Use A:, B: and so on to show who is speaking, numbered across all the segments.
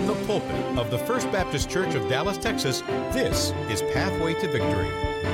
A: the pulpit of the First Baptist Church of Dallas, Texas, this is Pathway to Victory.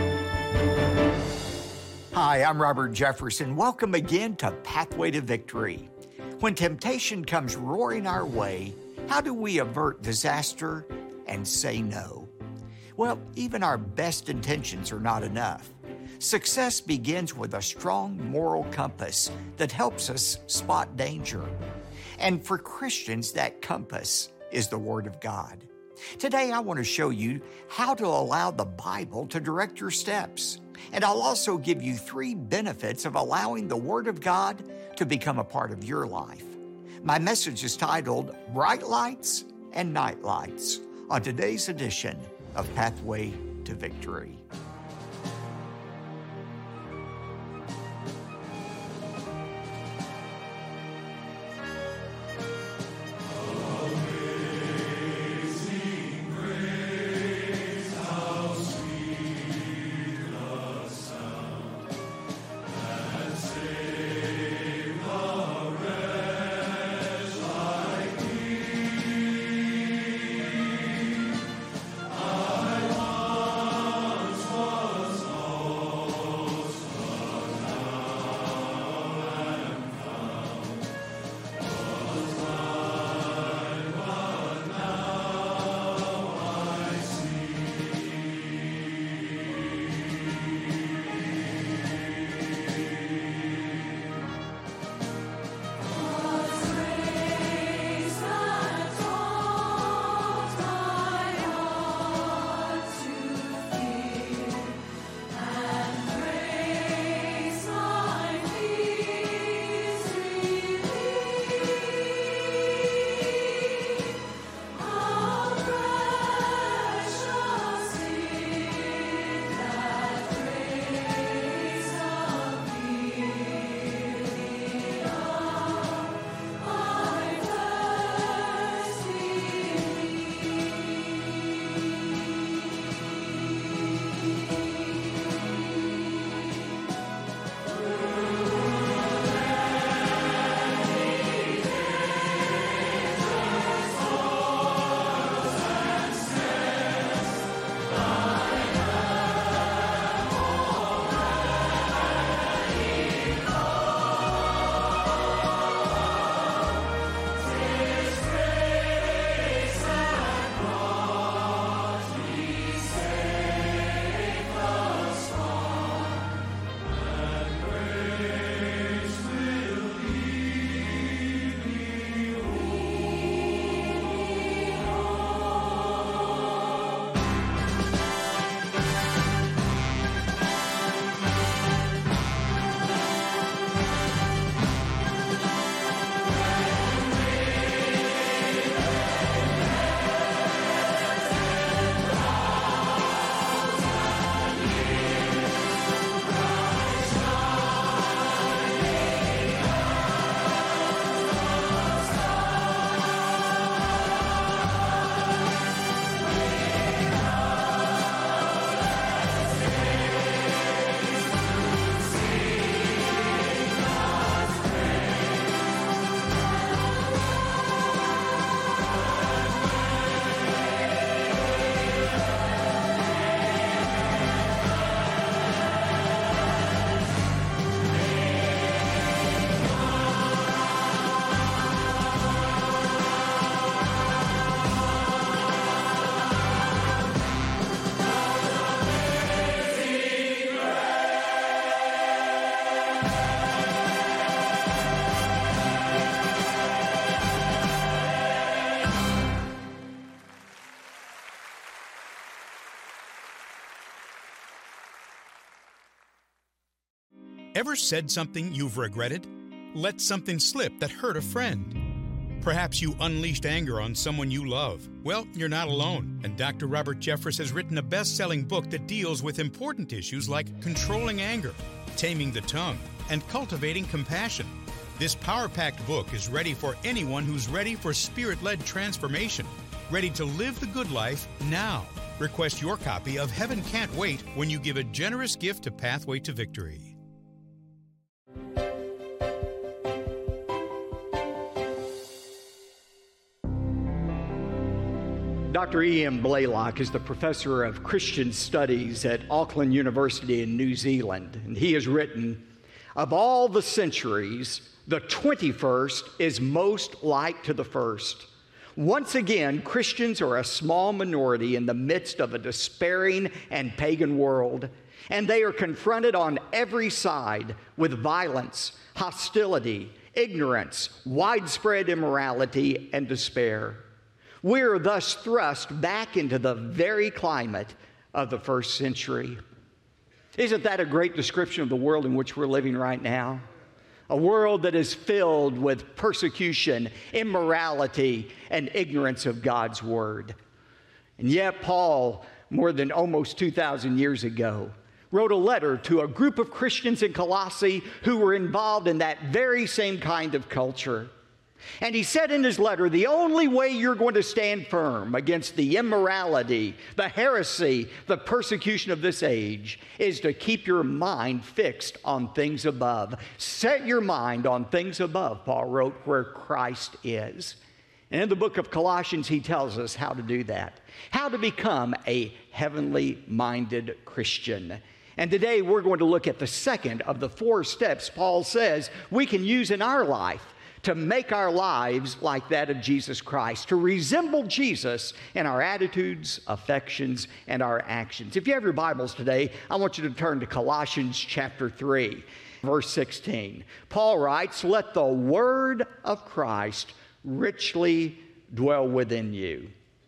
B: Hi, I'm Robert Jefferson. Welcome again to Pathway to Victory. When temptation comes roaring our way, how do we avert disaster and say no? Well, even our best intentions are not enough. Success begins with a strong moral compass that helps us spot danger. And for Christians, that compass is the Word of God. Today, I want to show you how to allow the Bible to direct your steps. And I'll also give you 3 benefits of allowing the Word of God to become a part of your life. My message is titled Bright Lights and Night Lights on today's edition of Pathway to Victory.
A: Ever said something you've regretted? Let something slip that hurt a friend? Perhaps you unleashed anger on someone you love. Well, you're not alone, and Dr. Robert Jeffress has written a best-selling book that deals with important issues like controlling anger, taming the tongue, and cultivating compassion. This power-packed book is ready for anyone who's ready for Spirit-led transformation, ready to live the good life now. Request your copy of Heaven Can't Wait when you give a generous gift to Pathway to Victory.
B: Dr. E.M. Blaylock is the professor of Christian Studies at Auckland University in New Zealand, and he has written, "Of all the centuries, the 21st is most like to the first. Once again, Christians are a small minority in the midst of a despairing and pagan world, and they are confronted on every side with violence, hostility, ignorance, widespread immorality, and despair. We are thus thrust back into the very climate of the first century." Isn't that a great description of the world in which we're living right now? A world that is filled with persecution, immorality, and ignorance of God's Word. And yet Paul, more than almost 2,000 years ago, wrote a letter to a group of Christians in Colossae who were involved in that very same kind of culture. And he said in his letter, the only way you're going to stand firm against the immorality, the heresy, the persecution of this age is to keep your mind fixed on things above. Set your mind on things above, Paul wrote, where Christ is. And in the book of Colossians, he tells us how to do that, how to become a heavenly-minded Christian. And today we're going to look at the second of the 4 steps Paul says we can use in our life to make our lives like that of Jesus Christ, to resemble Jesus in our attitudes, affections, and our actions. If you have your Bibles today, I want you to turn to Colossians chapter 3, verse 16. Paul writes, "Let the word of Christ richly dwell within you."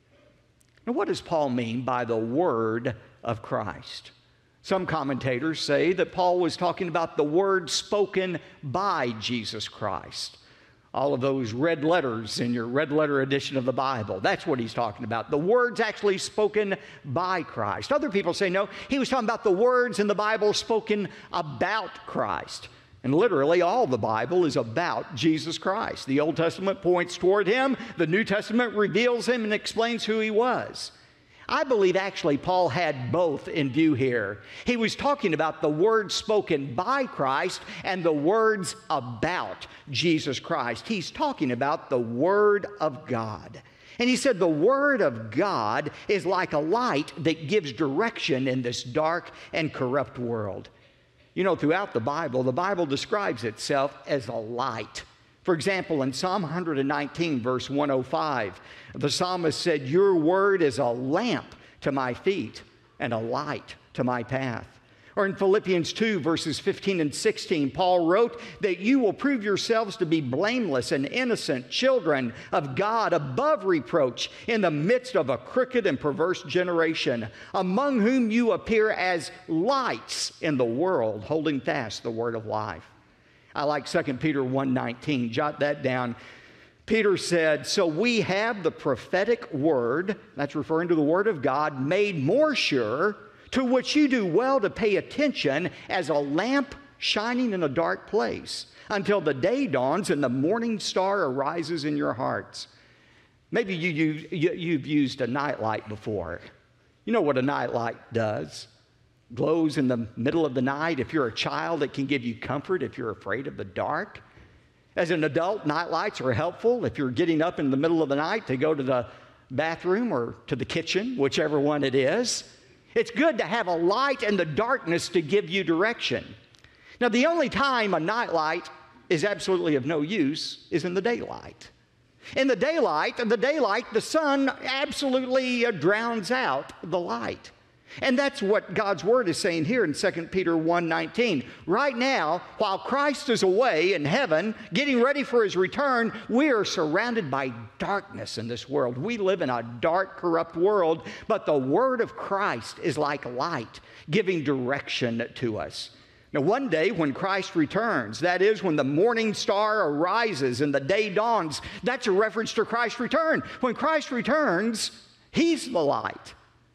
B: Now, what does Paul mean by the word of Christ? Some commentators say that Paul was talking about the word spoken by Jesus Christ. All of those red letters in your red letter edition of the Bible, that's what he's talking about. The words actually spoken by Christ. Other people say, no, he was talking about the words in the Bible spoken about Christ. And literally, all the Bible is about Jesus Christ. The Old Testament points toward him. The New Testament reveals him and explains who he was. I believe actually Paul had both in view here. He was talking about the words spoken by Christ and the words about Jesus Christ. He's talking about the Word of God. And he said the Word of God is like a light that gives direction in this dark and corrupt world. You know, throughout the Bible describes itself as a light. For example, in Psalm 119, verse 105, the psalmist said, "Your word is a lamp to my feet and a light to my path." Or in Philippians 2, verses 15 and 16, Paul wrote that you will prove yourselves to be blameless and innocent children of God above reproach in the midst of a crooked and perverse generation, among whom you appear as lights in the world, holding fast the word of life. I like 2 Peter 1:19. Jot that down. Peter said, "So we have the prophetic word," that's referring to the word of God, "made more sure, to which you do well to pay attention as a lamp shining in a dark place, until the day dawns and the morning star arises in your hearts." Maybe you've used a nightlight before. You know what a nightlight does. Glows in the middle of the night. If you're a child, it can give you comfort if you're afraid of the dark. As an adult, nightlights are helpful if you're getting up in the middle of the night to go to the bathroom or to the kitchen, whichever one it is. It's good to have a light in the darkness to give you direction. Now, the only time a nightlight is absolutely of no use is in the daylight. In the daylight, the sun absolutely drowns out the light. And that's what God's Word is saying here in 2 Peter 1:19. Right now, while Christ is away in heaven, getting ready for His return, we are surrounded by darkness in this world. We live in a dark, corrupt world, but the Word of Christ is like light, giving direction to us. Now, one day when Christ returns, that is when the morning star arises and the day dawns, that's a reference to Christ's return. When Christ returns, He's the light.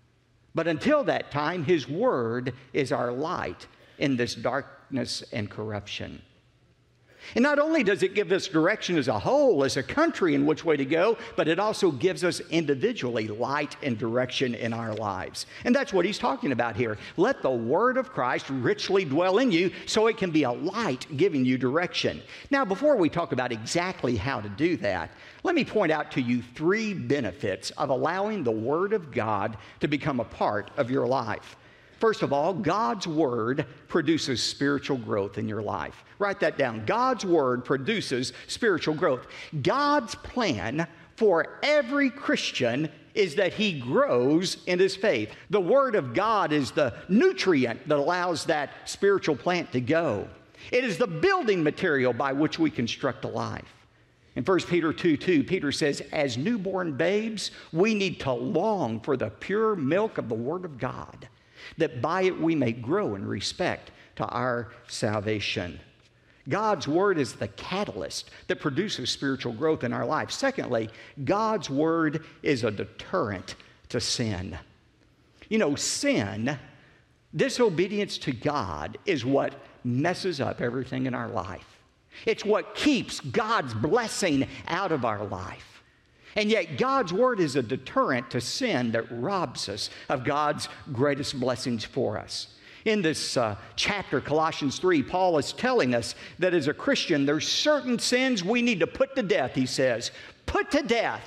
B: But until that time, His Word is our light in this darkness and corruption. And not only does it give us direction as a whole, as a country, in which way to go, but it also gives us individually light and direction in our lives. And that's what he's talking about here. Let the word of Christ richly dwell in you so it can be a light giving you direction. Now, before we talk about exactly how to do that, let me point out to you 3 benefits of allowing the word of God to become a part of your life. First of all, God's word produces spiritual growth in your life. Write that down. God's word produces spiritual growth. God's plan for every Christian is that he grows in his faith. The word of God is the nutrient that allows that spiritual plant to go. It is the building material by which we construct a life. In 1 Peter 2:2, Peter says, as newborn babes, we need to long for the pure milk of the word of God, that by it we may grow in respect to our salvation. God's word is the catalyst that produces spiritual growth in our life. Secondly, God's word is a deterrent to sin. You know, sin, disobedience to God, is what messes up everything in our life. It's what keeps God's blessing out of our life. And yet God's word is a deterrent to sin that robs us of God's greatest blessings for us. In this chapter, Colossians 3, Paul is telling us that as a Christian, there's certain sins we need to put to death, he says. Put to death,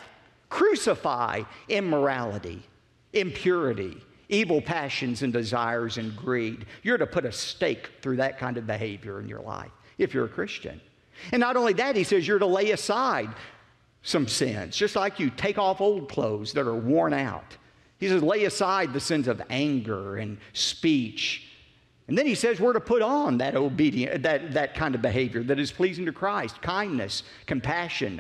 B: crucify immorality, impurity, evil passions and desires and greed. You're to put a stake through that kind of behavior in your life if you're a Christian. And not only that, he says you're to lay aside some sins, just like you take off old clothes that are worn out. He says, lay aside the sins of anger and speech. And then he says we're to put on that that kind of behavior that is pleasing to Christ: kindness, compassion,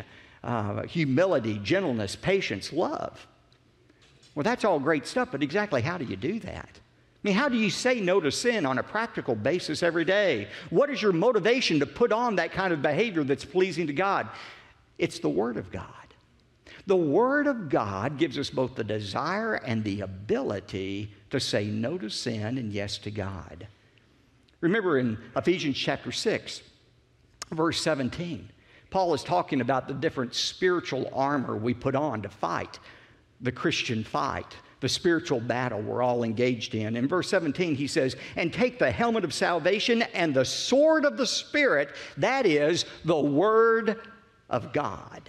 B: humility, gentleness, patience, love. Well, that's all great stuff, but exactly how do you do that? I mean, how do you say no to sin on a practical basis every day? What is your motivation to put on that kind of behavior that's pleasing to God? It's the Word of God. The Word of God gives us both the desire and the ability to say no to sin and yes to God. Remember in Ephesians chapter 6, verse 17, Paul is talking about the different spiritual armor we put on to fight the Christian fight, the spiritual battle we're all engaged in. In verse 17, he says, and take the helmet of salvation and the sword of the Spirit, that is the Word of God.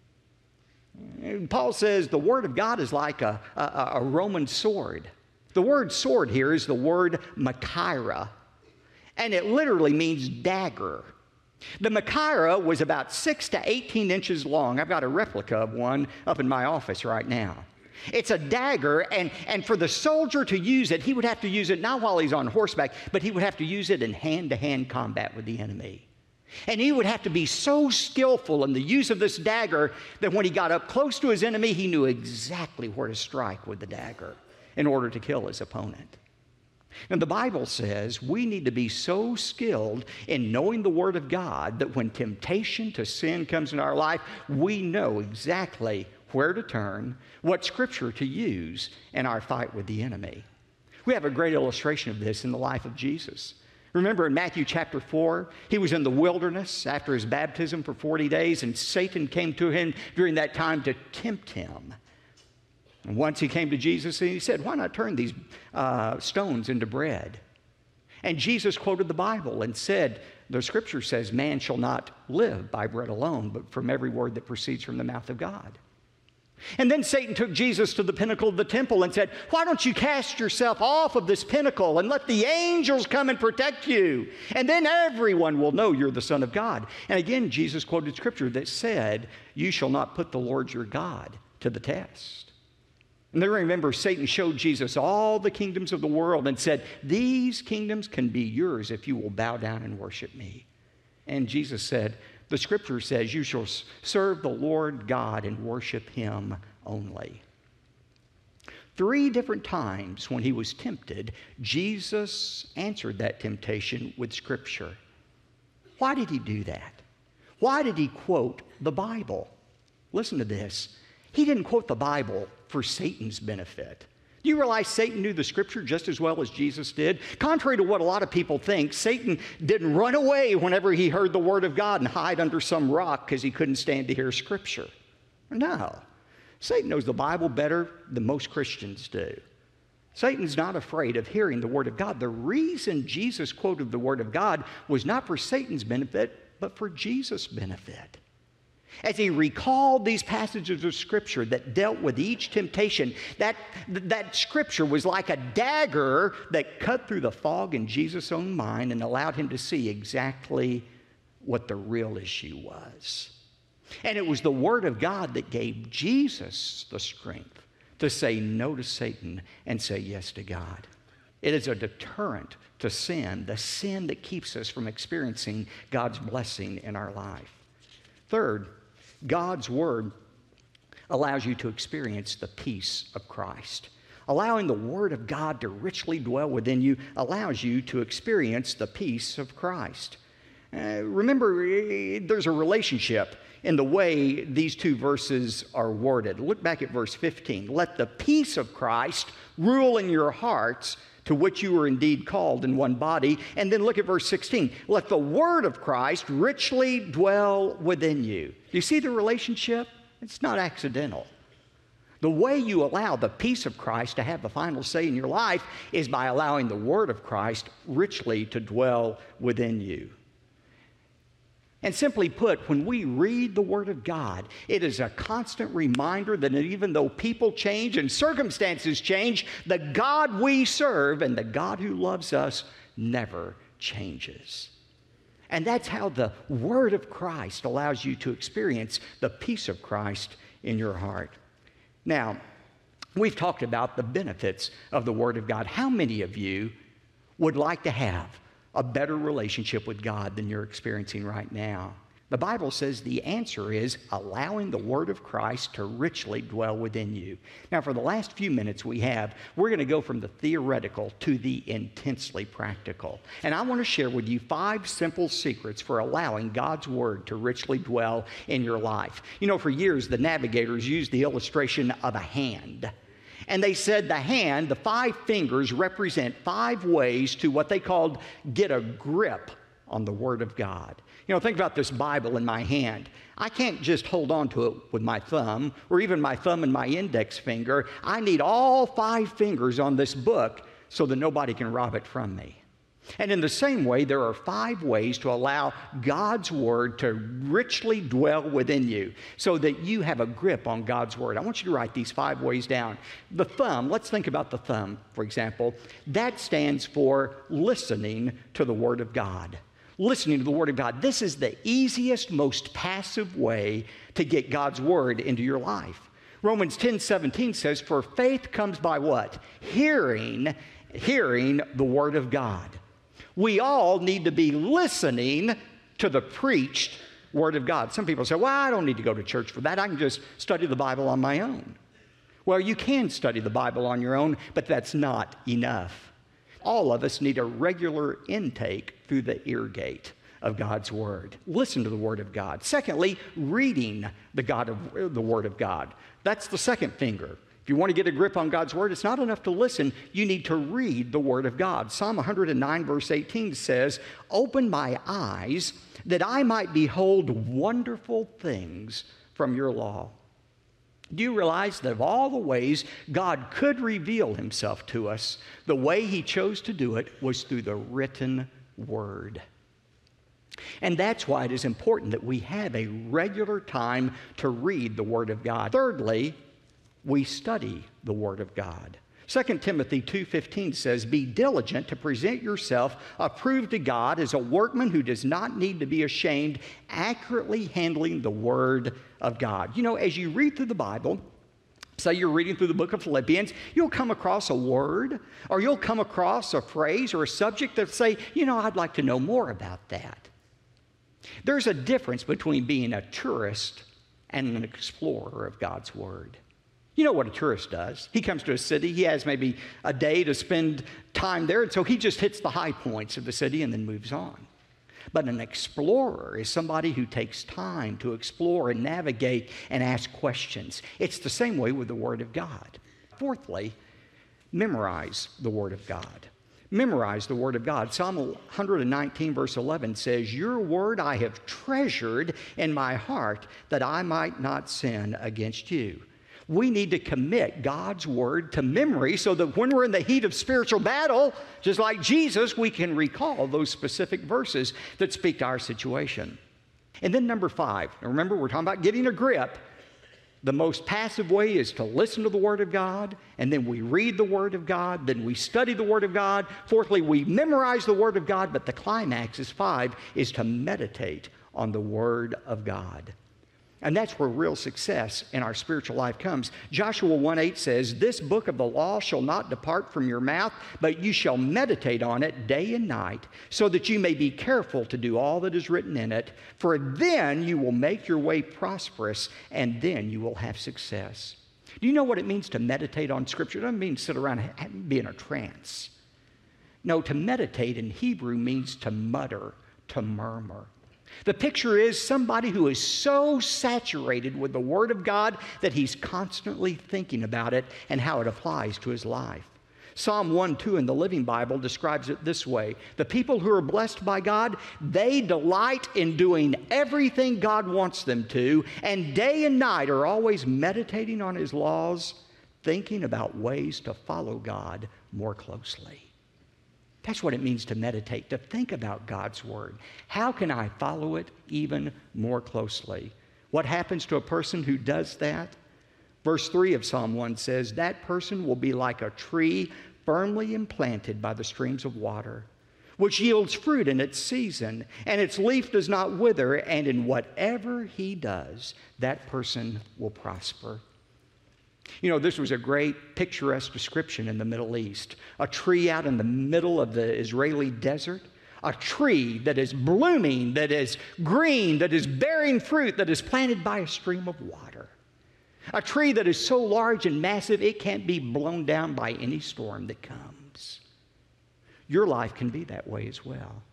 B: Paul says the Word of God is like a Roman sword. The word sword here is the word Machaira, and it literally means dagger. The Machaira was about 6 to 18 inches long. I've got a replica of one up in my office right now. It's a dagger, and for the soldier to use it, he would have to use it not while he's on horseback, but he would have to use it in hand-to-hand combat with the enemy. And he would have to be so skillful in the use of this dagger that when he got up close to his enemy, he knew exactly where to strike with the dagger in order to kill his opponent. And the Bible says we need to be so skilled in knowing the Word of God that when temptation to sin comes in our life, we know exactly where to turn, what Scripture to use in our fight with the enemy. We have a great illustration of this in the life of Jesus. Remember in Matthew chapter 4, he was in the wilderness after his baptism for 40 days, and Satan came to him during that time to tempt him. And once he came to Jesus and he said, why not turn these stones into bread? And Jesus quoted the Bible and said, the Scripture says, man shall not live by bread alone, but from every word that proceeds from the mouth of God. And then Satan took Jesus to the pinnacle of the temple and said, why don't you cast yourself off of this pinnacle and let the angels come and protect you? And then everyone will know you're the Son of God. And again, Jesus quoted Scripture that said, you shall not put the Lord your God to the test. And then remember, Satan showed Jesus all the kingdoms of the world and said, these kingdoms can be yours if you will bow down and worship me. And Jesus said, the Scripture says you shall serve the Lord God and worship Him only. 3 different times when he was tempted, Jesus answered that temptation with Scripture. Why did he do that? Why did he quote the Bible? Listen to this. He didn't quote the Bible for Satan's benefit. Do you realize Satan knew the Scripture just as well as Jesus did? Contrary to what a lot of people think, Satan didn't run away whenever he heard the Word of God and hide under some rock because he couldn't stand to hear Scripture. No. Satan knows the Bible better than most Christians do. Satan's not afraid of hearing the Word of God. The reason Jesus quoted the Word of God was not for Satan's benefit, but for Jesus' benefit. As he recalled these passages of Scripture that dealt with each temptation, that Scripture was like a dagger that cut through the fog in Jesus' own mind and allowed him to see exactly what the real issue was. And it was the Word of God that gave Jesus the strength to say no to Satan and say yes to God. It is a deterrent to sin, the sin that keeps us from experiencing God's blessing in our life. Third, God's Word allows you to experience the peace of Christ. Allowing the Word of God to richly dwell within you allows you to experience the peace of Christ. Remember, there's a relationship in the way these two verses are worded. Look back at verse 15. Let the peace of Christ rule in your hearts, to which you are indeed called in one body. And then look at verse 16. Let the word of Christ richly dwell within you. You see the relationship? It's not accidental. The way you allow the peace of Christ to have the final say in your life is by allowing the word of Christ richly to dwell within you. And simply put, when we read the Word of God, it is a constant reminder that even though people change and circumstances change, the God we serve and the God who loves us never changes. And that's how the Word of Christ allows you to experience the peace of Christ in your heart. Now, we've talked about the benefits of the Word of God. How many of you would like to have a better relationship with God than you're experiencing right now? The Bible says the answer is allowing the Word of Christ to richly dwell within you. Now, for the last few minutes we're going to go from the theoretical to the intensely practical. And I want to share with you 5 simple secrets for allowing God's Word to richly dwell in your life. You know, for years, the navigators used the illustration of a hand. And they said the hand, the 5 fingers, represent 5 ways to what they called get a grip on the Word of God. You know, think about this Bible in my hand. I can't just hold on to it with my thumb or even my thumb and my index finger. I need all 5 fingers on this book so that nobody can rob it from me. And in the same way, there are 5 ways to allow God's Word to richly dwell within you so that you have a grip on God's Word. I want you to write these 5 ways down. The thumb, let's think about the thumb, for example. That stands for listening to the Word of God. Listening to the Word of God. This is the easiest, most passive way to get God's Word into your life. Romans 10:17 says, for faith comes by what? Hearing the Word of God. We all need to be listening to the preached Word of God. Some people say, well, I don't need to go to church for that. I can just study the Bible on my own. Well, you can study the Bible on your own, but that's not enough. All of us need a regular intake through the ear gate of God's Word. Listen to the Word of God. Secondly, reading the Word of God. That's the second finger. If you want to get a grip on God's Word, it's not enough to listen. You need to read the Word of God. Psalm 109, verse 18 says, open my eyes that I might behold wonderful things from your law. Do you realize that of all the ways God could reveal himself to us, the way he chose to do it was through the written Word? And that's why it is important that we have a regular time to read the Word of God. Thirdly, we study the Word of God. 2 Timothy 2:15 says, be diligent to present yourself approved to God as a workman who does not need to be ashamed, accurately handling the Word of God. You know, as you read through the Bible, say you're reading through the book of Philippians, you'll come across a word or you'll come across a phrase or a subject that say, you know, I'd like to know more about that. There's a difference between being a tourist and an explorer of God's Word. You know what a tourist does. He comes to a city, he has maybe a day to spend time there, and so he just hits the high points of the city and then moves on. But an explorer is somebody who takes time to explore and navigate and ask questions. It's the same way with the Word of God. Fourthly, Memorize the Word of God. Memorize the Word of God. Psalm 119, verse 11 says, "Your word I have treasured in my heart that I might not sin against you." We need to commit God's Word to memory so that when we're in the heat of spiritual battle, just like Jesus, we can recall those specific verses that speak to our situation. And then number 5, now remember we're talking about getting a grip. The most passive way is to listen to the Word of God, and then we read the Word of God, then we study the Word of God. Fourthly, we memorize the Word of God, but the climax is 5, is to meditate on the Word of God. And that's where real success in our spiritual life comes. Joshua 1:8 says, "This book of the law shall not depart from your mouth, but you shall meditate on it day and night, so that you may be careful to do all that is written in it. For then you will make your way prosperous, and then you will have success." Do you know what it means to meditate on Scripture? It doesn't mean sit around and be in a trance. No, to meditate in Hebrew means to mutter, to murmur. The picture is somebody who is so saturated with the Word of God that he's constantly thinking about it and how it applies to his life. Psalm 1:2 in the Living Bible describes it this way: "The people who are blessed by God, they delight in doing everything God wants them to, and day and night are always meditating on His laws, thinking about ways to follow God more closely." That's what it means to meditate, to think about God's Word. How can I follow it even more closely? What happens to a person who does that? Verse 3 of Psalm 1 says, "That person will be like a tree firmly implanted by the streams of water, which yields fruit in its season, and its leaf does not wither, and in whatever he does, that person will prosper." You know, this was a great picturesque description in the Middle East. A tree out in the middle of the Israeli desert. A tree that is blooming, that is green, that is bearing fruit, that is planted by a stream of water. A tree that is so large and massive it can't be blown down by any storm that comes. Your life can be that way as well.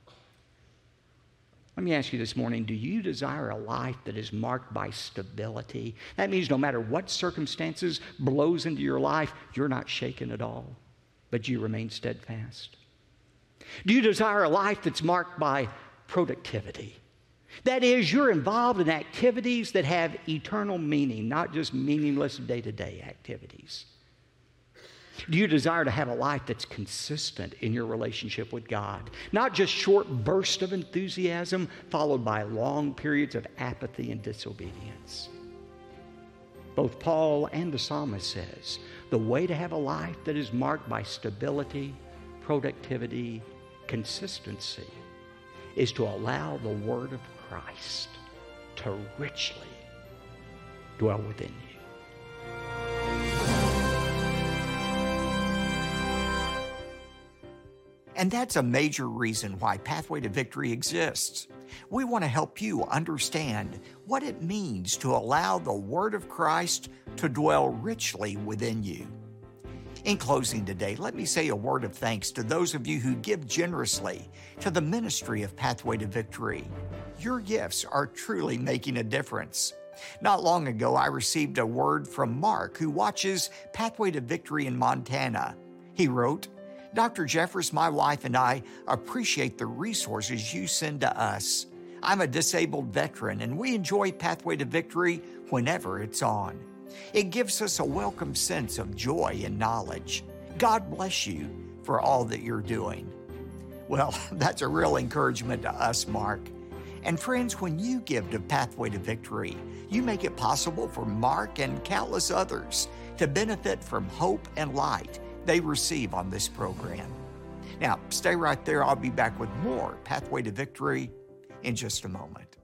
B: Let me ask you this morning, do you desire a life that is marked by stability? That means no matter what circumstances blows into your life, you're not shaken at all, but you remain steadfast. Do you desire a life that's marked by productivity? That is, you're involved in activities that have eternal meaning, not just meaningless day-to-day activities. Do you desire to have a life that's consistent in your relationship with God? Not just short bursts of enthusiasm followed by long periods of apathy and disobedience. Both Paul and the psalmist says, the way to have a life that is marked by stability, productivity, consistency is to allow the Word of Christ to richly dwell within you.
C: And that's a major reason why Pathway to Victory exists. We want to help you understand what it means to allow the Word of Christ to dwell richly within you. In closing today, let me say a word of thanks to those of you who give generously to the ministry of Pathway to Victory. Your gifts are truly making a difference. Not long ago, I received a word from Mark, who watches Pathway to Victory in Montana. He wrote, "Dr. Jeffress, my wife and I appreciate the resources you send to us. I'm a disabled veteran, and we enjoy Pathway to Victory whenever it's on. It gives us a welcome sense of joy and knowledge. God bless you for all that you're doing." Well, that's a real encouragement to us, Mark. And friends, when you give to Pathway to Victory, you make it possible for Mark and countless others to benefit from hope and light they receive on this program. Now, stay right there. I'll be back with more Pathway to Victory in just a moment.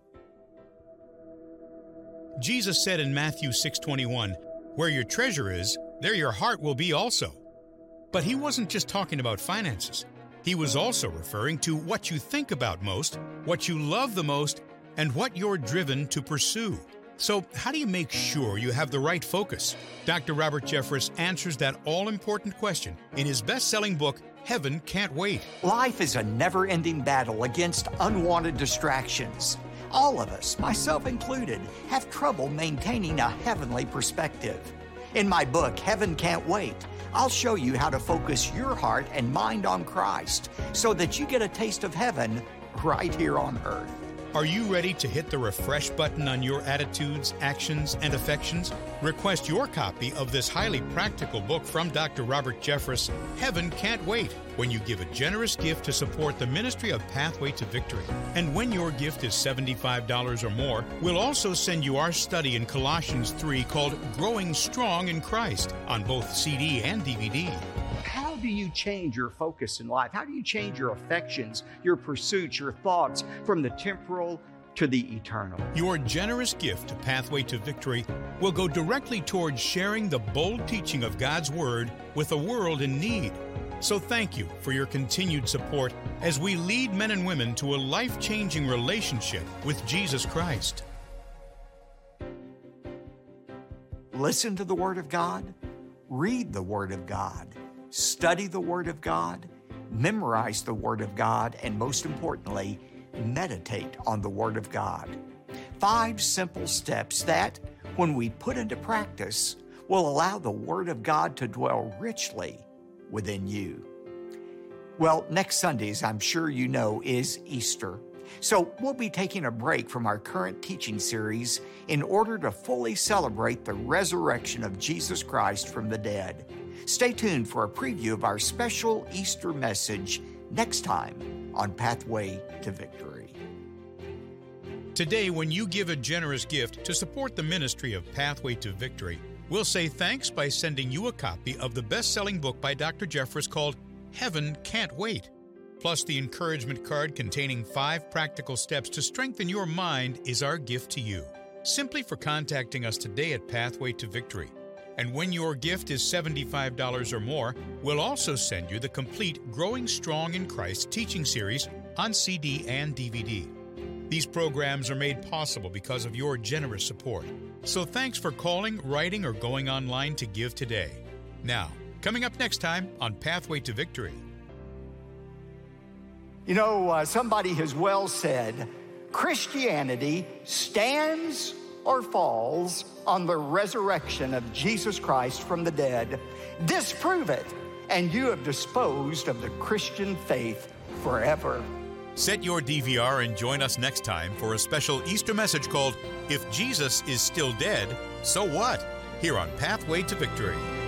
A: Jesus said in Matthew 6:21, "Where your treasure is, there your heart will be also." But He wasn't just talking about finances. He was also referring to what you think about most, what you love the most, and what you're driven to pursue. So how do you make sure you have the right focus? Dr. Robert Jeffress answers that all-important question in his best-selling book, Heaven Can't Wait.
C: Life is a never-ending battle against unwanted distractions. All of us, myself included, have trouble maintaining a heavenly perspective.
B: In my book, Heaven Can't Wait, I'll show you how to focus your heart and mind on Christ so that you get a taste of heaven right here on earth.
A: Are you ready to hit the refresh button on your attitudes, actions, and affections? Request your copy of this highly practical book from Dr. Robert Jeffress, Heaven Can't Wait, when you give a generous gift to support the ministry of Pathway to Victory. And when your gift is $75 or more, we'll also send you our study in Colossians 3 called Growing Strong in Christ on both CD and DVD.
B: How do you change your focus in life? How do you change your affections, your pursuits, your thoughts from the temporal to the eternal?
A: Your generous gift to Pathway to Victory will go directly towards sharing the bold teaching of God's Word with a world in need. So thank you for your continued support as we lead men and women to a life-changing relationship with Jesus Christ.
B: Listen to the Word of God, read the Word of God, study the Word of God, memorize the Word of God, and most importantly, meditate on the Word of God. 5 simple steps that, when we put into practice, will allow the Word of God to dwell richly within you. Well, next Sunday, as I'm sure you know, is Easter. So we'll be taking a break from our current teaching series in order to fully celebrate the resurrection of Jesus Christ from the dead. Stay tuned for a preview of our special Easter message next time on Pathway to Victory.
A: Today, when you give a generous gift to support the ministry of Pathway to Victory, we'll say thanks by sending you a copy of the best-selling book by Dr. Jeffress called Heaven Can't Wait. Plus, the encouragement card containing 5 practical steps to strengthen your mind is our gift to you, simply for contacting us today at Pathway to Victory. And when your gift is $75 or more, we'll also send you the complete Growing Strong in Christ teaching series on CD and DVD. These programs are made possible because of your generous support. So thanks for calling, writing, or going online to give today. Now, coming up next time on Pathway to Victory.
B: You know, somebody has well said, Christianity stands or falls on the resurrection of Jesus Christ from the dead. Disprove it, and you have disposed of the Christian faith forever.
A: Set your DVR and join us next time for a special Easter message called If Jesus is Still Dead, So What? Here on Pathway to Victory.